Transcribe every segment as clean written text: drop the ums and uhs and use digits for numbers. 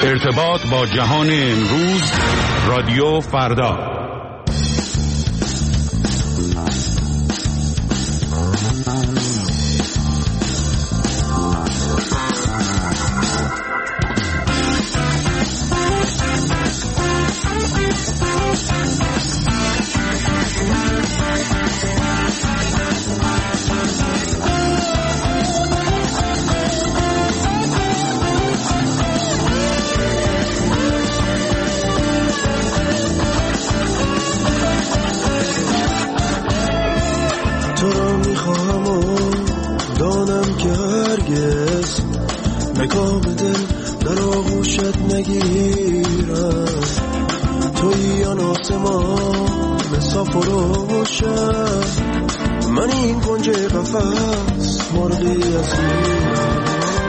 ارتباط با جهان امروز، رادیو فردا. مقام دل در آغوشت نگیرم، توی آن آسمان صاف و روشن، من این کنج قفس مرغی اسیرم.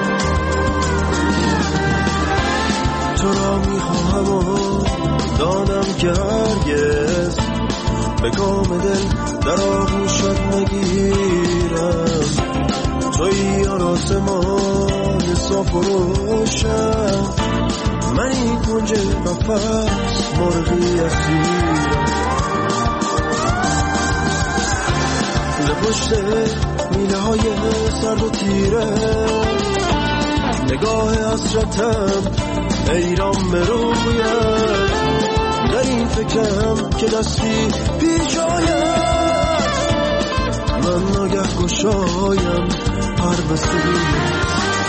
تو را میخواهم و دانم که هرگز مقام دل در آغوشت نگیرم، توی آن آسمان صاف و روشن، من این کنج قفس مرغی اسیرم. ز پشت میله های سرد و تیره نگاه حسرتم ایران به رویت، در این فکرم که دستی پیش آید، من ناگه گشایم هر بسیار.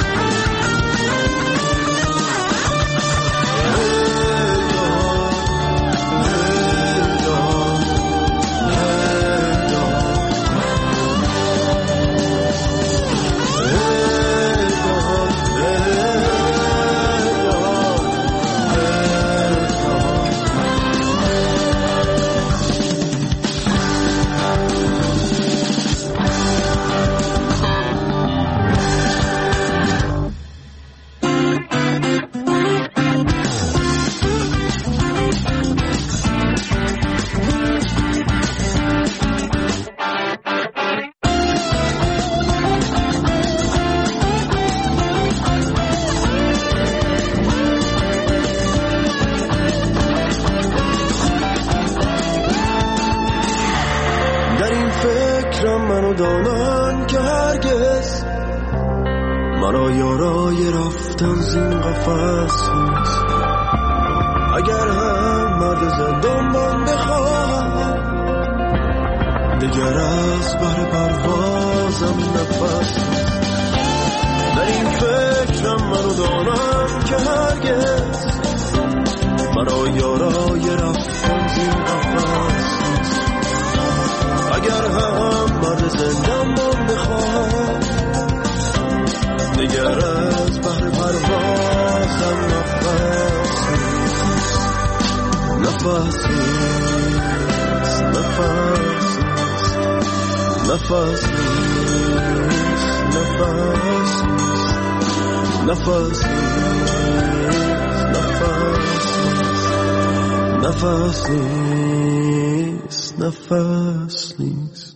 منو دانن که هرگز مرا یارای رفتن زین قفس نیست، اگر هم مرد زندان من بخواهم، دگر از بر پروازم نفس نیست. در این فکرم منو دانن که هرگز مرا یارای رفتن زین قفس نیست، اگر هم مرد زندان من بخواهم، دیگر از بحر پروازم نفس نیست. نفس نیست، نفس نیست، نفس نیست، نفس نیست، نفس نیست، نفس نیست، نفس نیست.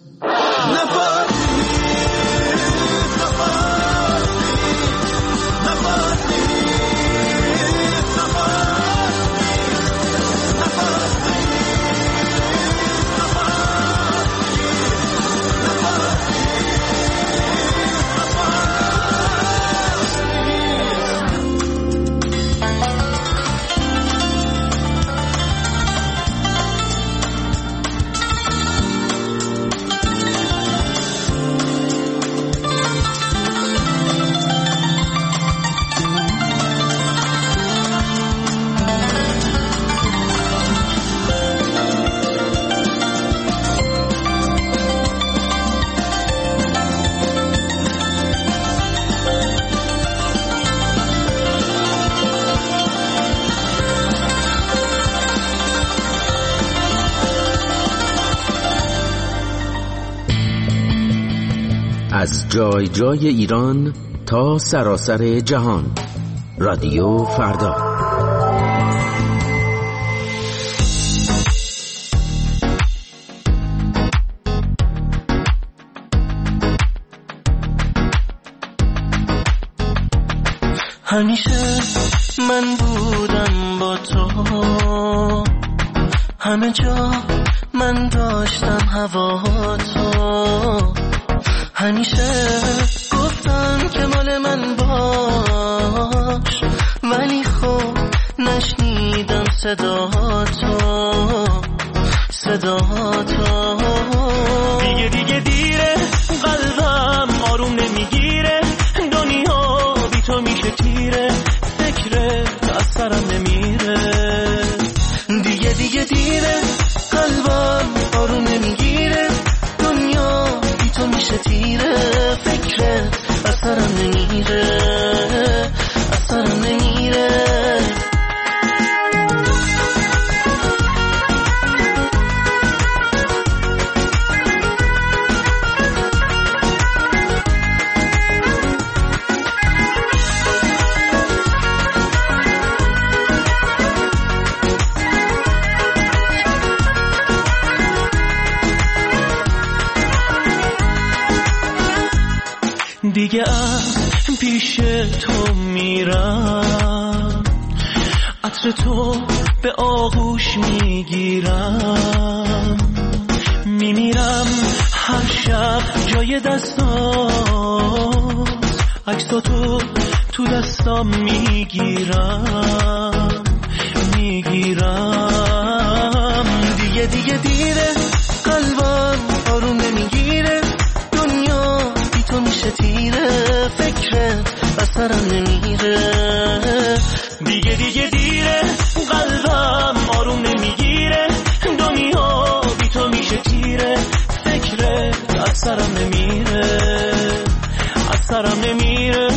از جای جای ایران تا سراسر جهان، رادیو فردا. همیشه من بودم با تو، همه جا من داشتم هوا تو، همیشه گفتم که مال من باش، ولی خب نشنیدم صدا تو. دیگه دیره، قلبم آروم نمیگیره، دنیا بی تو میشه تیره، فکرت از سرم نمیره. دیگه دیره، قلبم آروم نمیگیره، دنیا بی تو میشه تیره، فکرت از سرم نمیره، از سرم نمیره. دیگه از پیش تو میرم، عطر تو به آغوش میگیرم، میمیرم هر شب جای دستات، عکس تو دستام میگیرم. دیگه دیره، قلبم آروم نمیگیره، دنیا بی تو میشه تیره، فکرت از سرم نمیره. دیگه دیره، قلبم آروم نمیگیره، دنیا بی تو میشه تیره، فکرت از سرم نمیره، از سرم نمیره.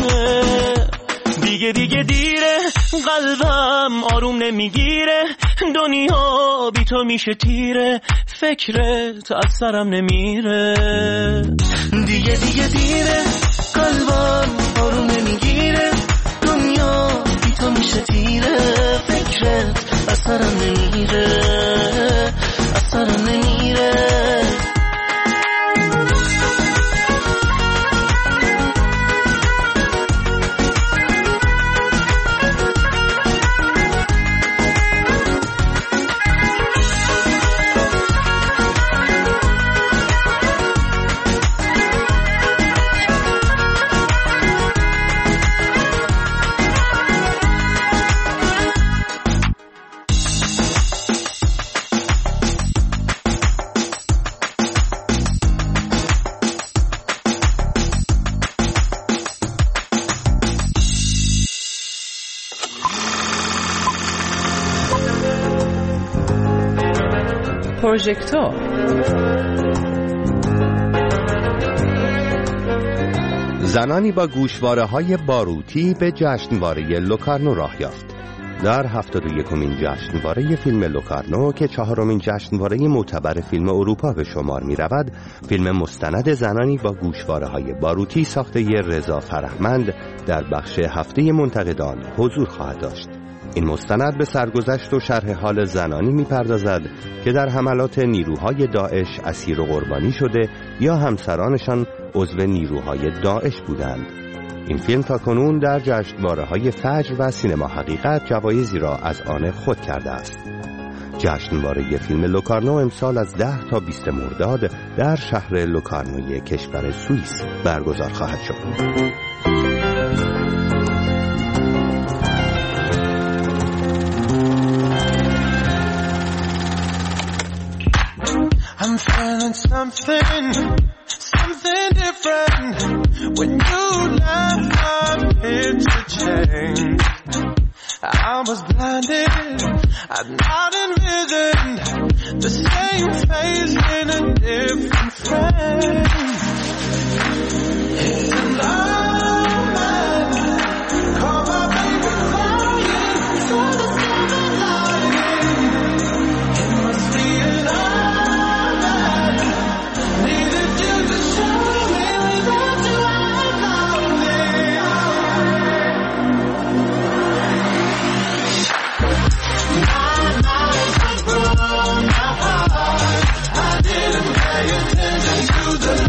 دیگه دیره، قلبم آروم نمیگیره، دنیا بی تو میشه تیره، فکرت از سرم نمیره. دیگه دیره، قلبم آروم نمیگیره، دنیا بی تو میشه تیره، فکرت از سرم نمیره، از سرم نمیره. پروژکتور زنانی با گوشواره‌های باروتی به جشنواره لوکارنو راه یافت. در 71مین جشنواره فیلم لوکارنو که 4مین جشنواره معتبر فیلم اروپا به شمار می رود، فیلم مستند زنانی با گوشواره‌های باروتی ساخته رضا فرهمند در بخش هفته منتقدان حضور خواهد داشت. این مستند به سرگذشت و شرح حال زنانی می‌پردازد که در حملات نیروهای داعش اسیر و قربانی شده یا همسرانشان عضو نیروهای داعش بودند. این فیلم تاکنون در جشنواره‌های فجر و سینما حقیقت جوایزی را از آن خود کرده است. جشنواره فیلم لوکارنو امسال از 10 تا 20 مرداد در شهر لوکارنوی کشور سوئیس برگزار خواهد شد. I'm feeling something different. When you left, my picture changed. I was blinded, I've not envisioned the same face in a different frame. It's a moment, call my baby crying for the silver lining. It must be enough.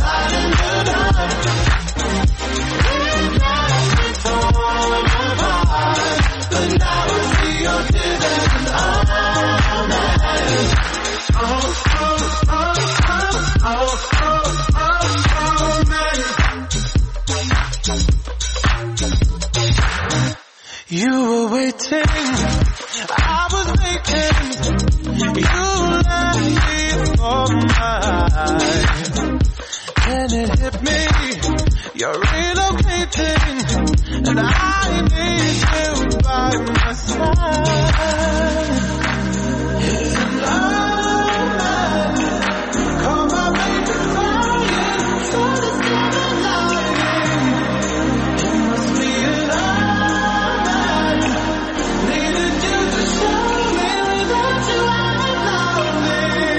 Light in the dark. but now I see you're different. You were waiting, I was waiting. You left me for mine. And it hit me, you're relocating, and I need you by my side. It's a lie. Call my baby crying, so it's never lying. It must be a lie. Needed you to show me without you I'm lonely.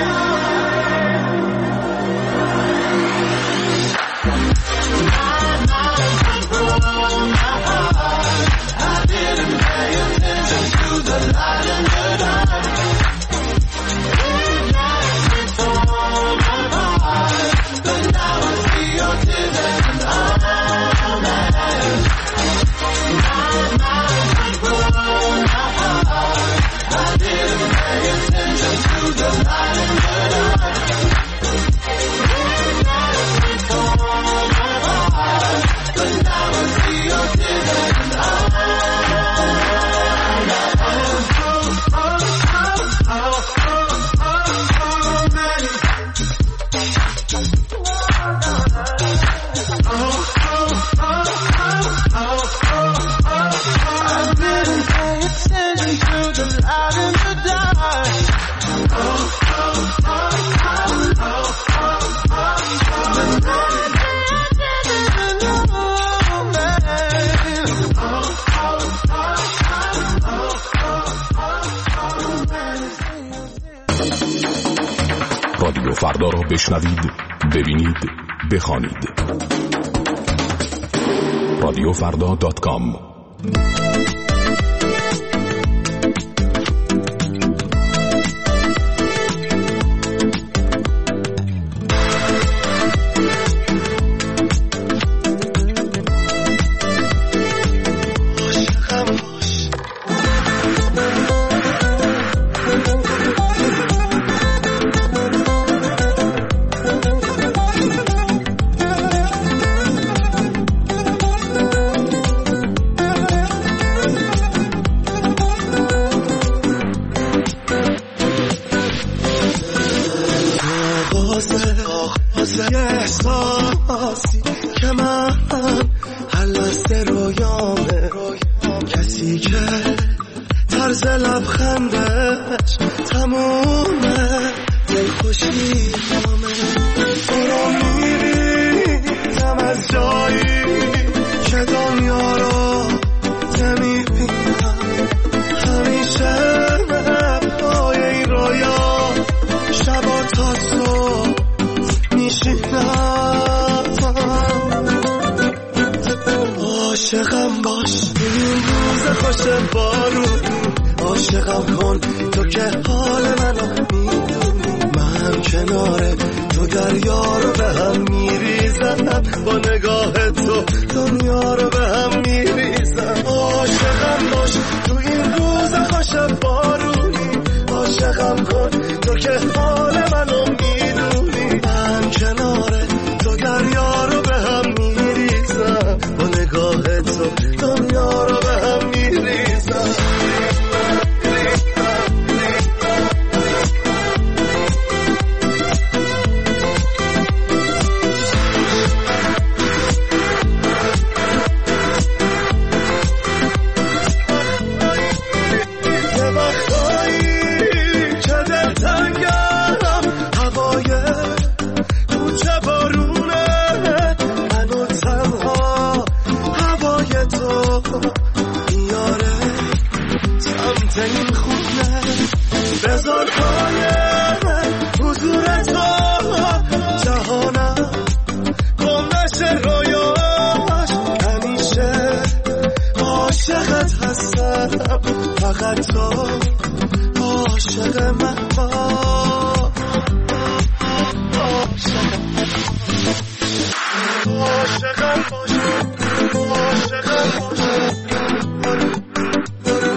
I didn't pay attention to the light in the dark. It left me torn apart, but now I see you're different. I'm mad. My mind was blown apart. I didn't pay attention to the light in the dark. It left me torn apart, but now I see you're different. I didn't pay attention to the light in the dark. رادیو فردا را بشنوید، ببینید، بخوانید. رادیوفردا.com. احساسی که من هلست رویامه، کسی که طرز لبخندش تمومه دلخوشی همه. برو میریزم از جایی که دنیا رو نمیبینم، همیشه پای این رویا شبا تا صبح عاشقم باش این روز خوش بارونی، عاشقم کن تو که حال منو میدونی. من کنار تو دریا رو به هم میریزم، با نگاه تو دنیا رو به هم میریزم. عاشقم باش تو این روز خوش بارونی، عاشقم کن تو که حال منو میدونی. من کنار تو دریا رو به هم میریزم، با نگاه تو دنیا رو به هم میریزم. بذار پای حضور تو جهانم گم نشه رویاش، همیشه عاشقت هستم، فقط تو عاشق من باش. عاشقم باش، عاشقم باش.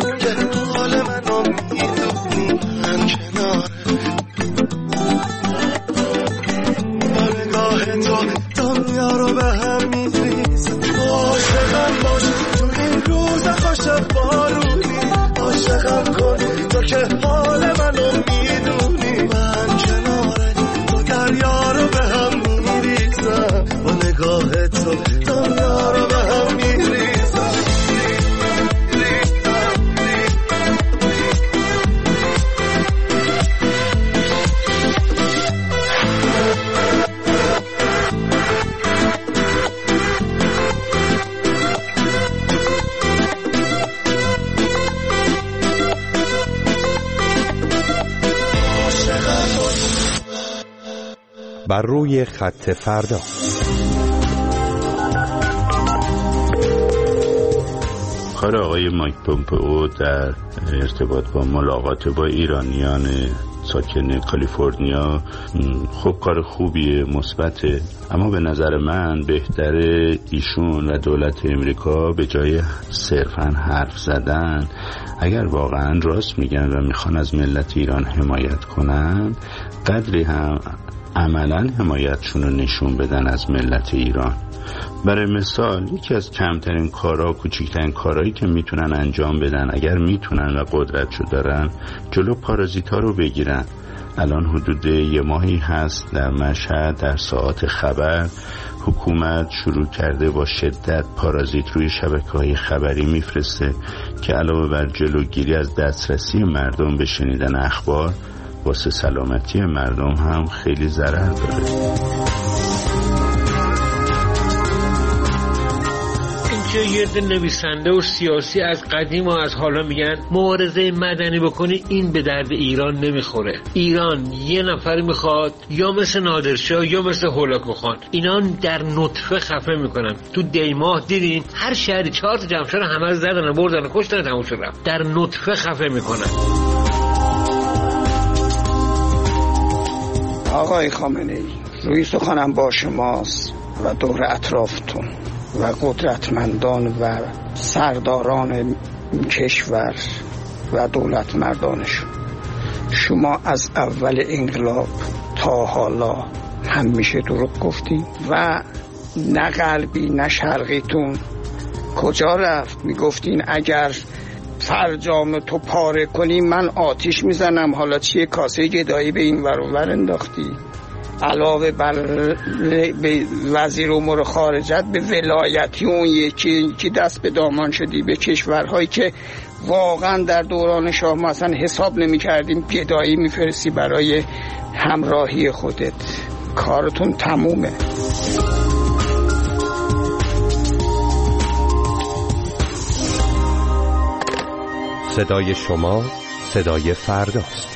بر روی خط فردا. کار آقای مایک پومپئو در ارتباط با ملاقات با ایرانیان ساکن کالیفرنیا خب کار خوبیه، مثبته، اما به نظر من بهتره ایشون و دولت امریکا به جای صرفاً حرف زدن، اگر واقعاً راست میگن و میخوان از ملت ایران حمایت کنن، قدری هم عملاً حمایتشون رو نشون بدن از ملت ایران. برای مثال یکی از کمترین کارها، کوچکترین کارهایی که میتونن انجام بدن اگر میتونن و قدرتشو دارن، جلو پارازیتا رو بگیرن. الان حدود 1 ماهی هست در مشهد در ساعات خبر حکومت شروع کرده با شدت پارازیت روی شبکه‌های خبری میفرسته که علاوه بر جلوگیری از دسترسی مردم به شنیدن اخبار، واسه سلامتی مردم هم خیلی ضرر داره. یه عده نویسنده و سیاسی از قدیم و از حالا میگن مبارزه مدنی بکنی، این به درد ایران نمیخوره. ایران یه نفر میخواد یا مثل نادرشاه یا مثل هولاکو خان، اینا در نطفه خفه میکنن. تو دیماه دیدین هر شهری 4 تا جمشید همه رو زدن و بردن و کشتن، تموم شد رفت. در نطفه خفه میکنن. آقای خامنه‌ای، روی سخنم با شماست و دور اطرافتون و قدرتمندان و سرداران کشور و دولت مردانشون. شما از اول انقلاب تا حالا همیشه دروغ گفتین و نه غربی نه شرقیتون کجا رفت؟ میگفتین اگر فرجام تو پاره کنی من آتیش میزنم. حالا چیه؟ کاسه گدایی به این ور و ور انداختی. علاوه بر به وزیر امور خارجت، به ولایتی اون یکی دست به دامان شدی به کشورهایی که واقعا در دوران شاه ما اصلا حساب نمی کردیم، گدایی میفرستی برای همراهی خودت. کارتون تمومه. صدای شما صدای فرداست.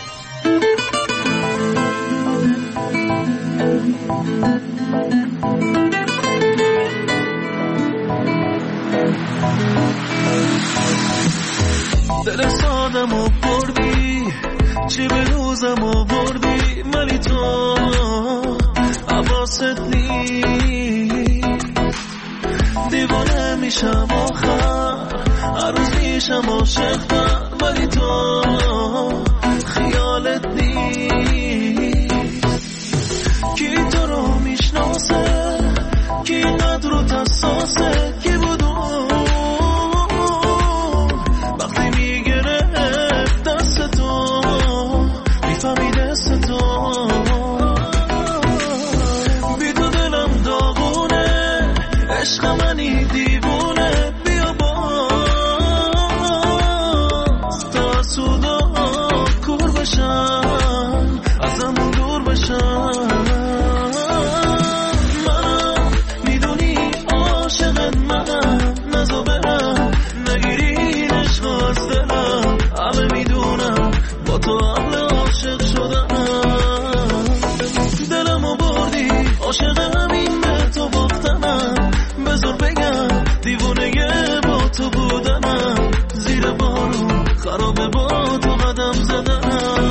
دل سادمو بردی، چی به روزمو بردی، ولی تو حواست نیست. دیوانه میشم آخر، هر روز میشم عاشق‌تر، ولی تو خیالت نیست. کی تو رو میشناسه، کی اینقدر رو تساسه، کی بود وقتی میگرفت دست تو، میفهمی دست تو. بی تو دلم داغونه، عشق منی دیوونه. بیا باز تا سودا کور بشم، ازمون دور بشم. منم میدونی عاشقت منم، نزا برم نگیری عشق از دلم. همه میدونم با تو عقل عاشق شدم. دلمو بردی، عاشق همین به تو باختمم. بذار بگم دیوونه با تو بودنم. زیر بارون خرابه با تو قدم زدم.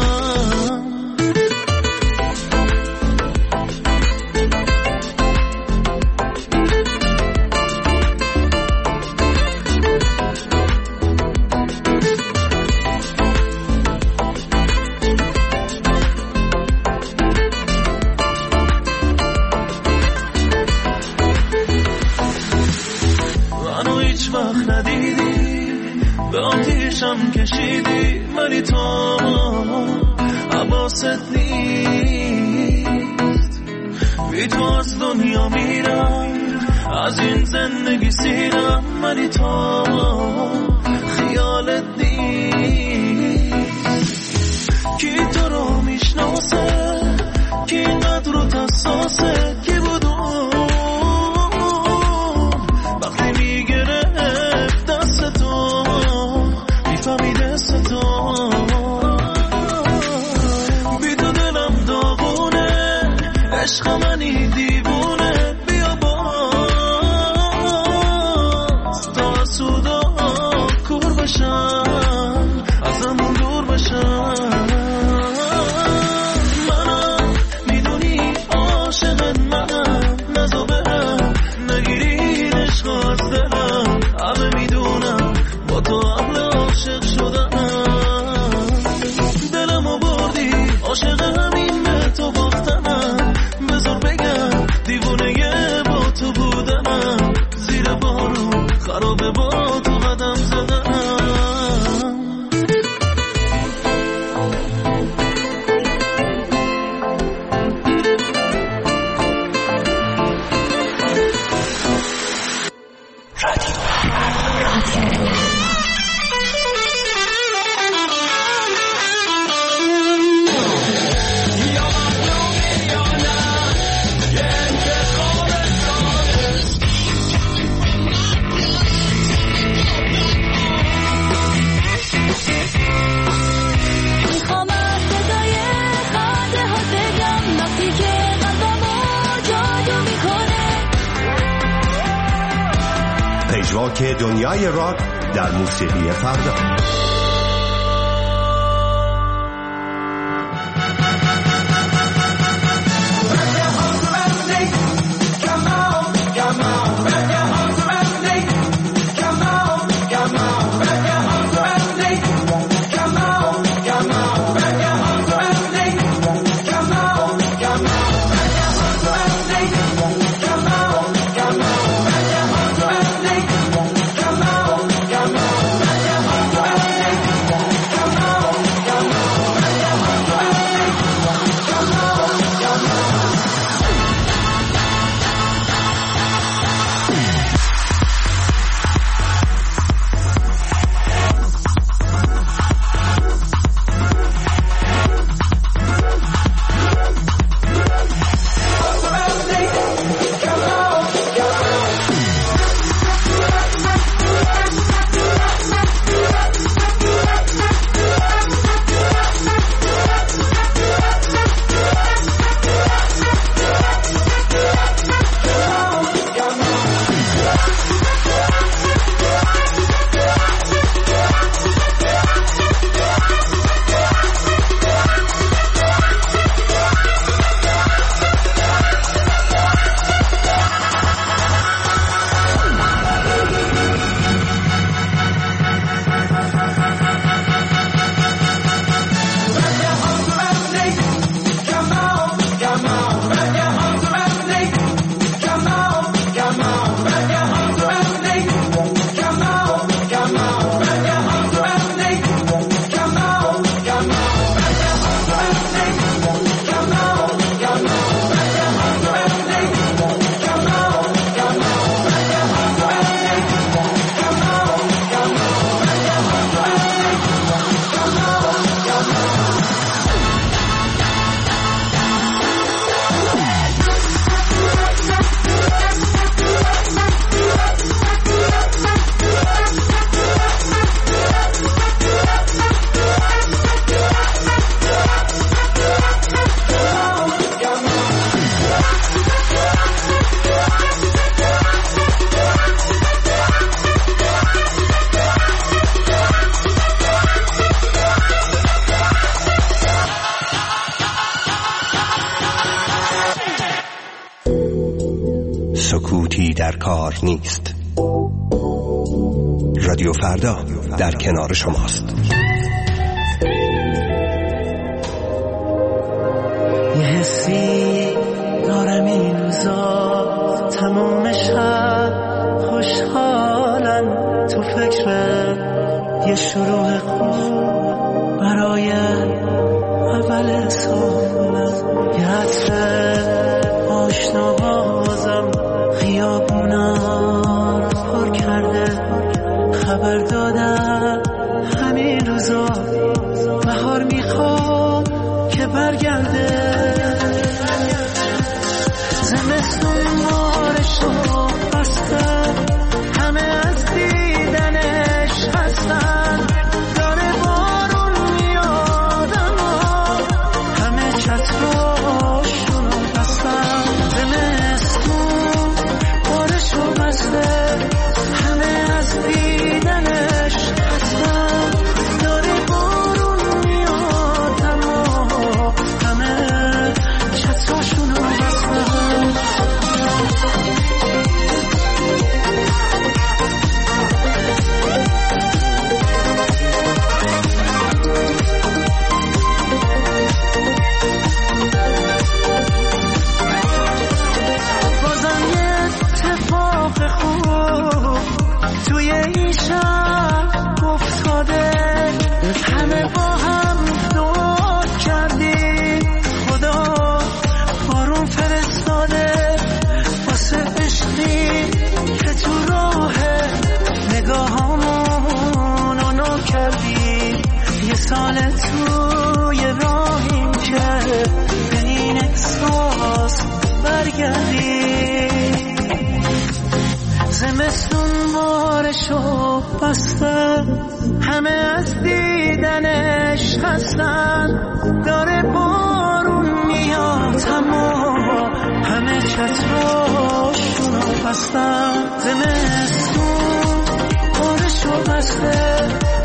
کشیدی ولی تو حواست نیست. بی تو از دنیا میرم، از این زندگی سیرم، ولی تو خیالت نیست. کی تو رو میشناسه، کی اینقدر رو تساسه، کی بود وقتی میگرفت دست تو، میفهمی دست تو. بی تو دلم داغونه، عشق با منی دیوونه بیا باز تا سودا کور بشم ازمون دور بشم منم میدونی عاشقت منم نزا برم نگیری عشق از دلم همه میدونم با تو عقل عاشق شدم دلمو بردی عاشق همین به تو باختنم بذار بگم دیوونه با تو بودنم زیر بارون خرابه با تو قدم زدم پژواک دنیای راک در موسیقی فردا. سکوتی در کار نیست. رادیو فردا در کنار شماست. یه حسی دارم این روزا تموم شب خوشحالم تو فکر یه شروع خوب برای اول سالم یه عطر آشنا بازم خیابونا رو پر کرده خبر دادم همین روزا بهار میخواد که برگرده زمستون مارشو بسته همه از دیدنش هستن داره بارون میاد اما همه چتراشونو بستن سال توی راهیم که به این احساس برگردی زمستون بارشو بسته همه از دیدنش خستن داره بارون میاد اما همه چتراشونو بستن زمستون بارشو بسته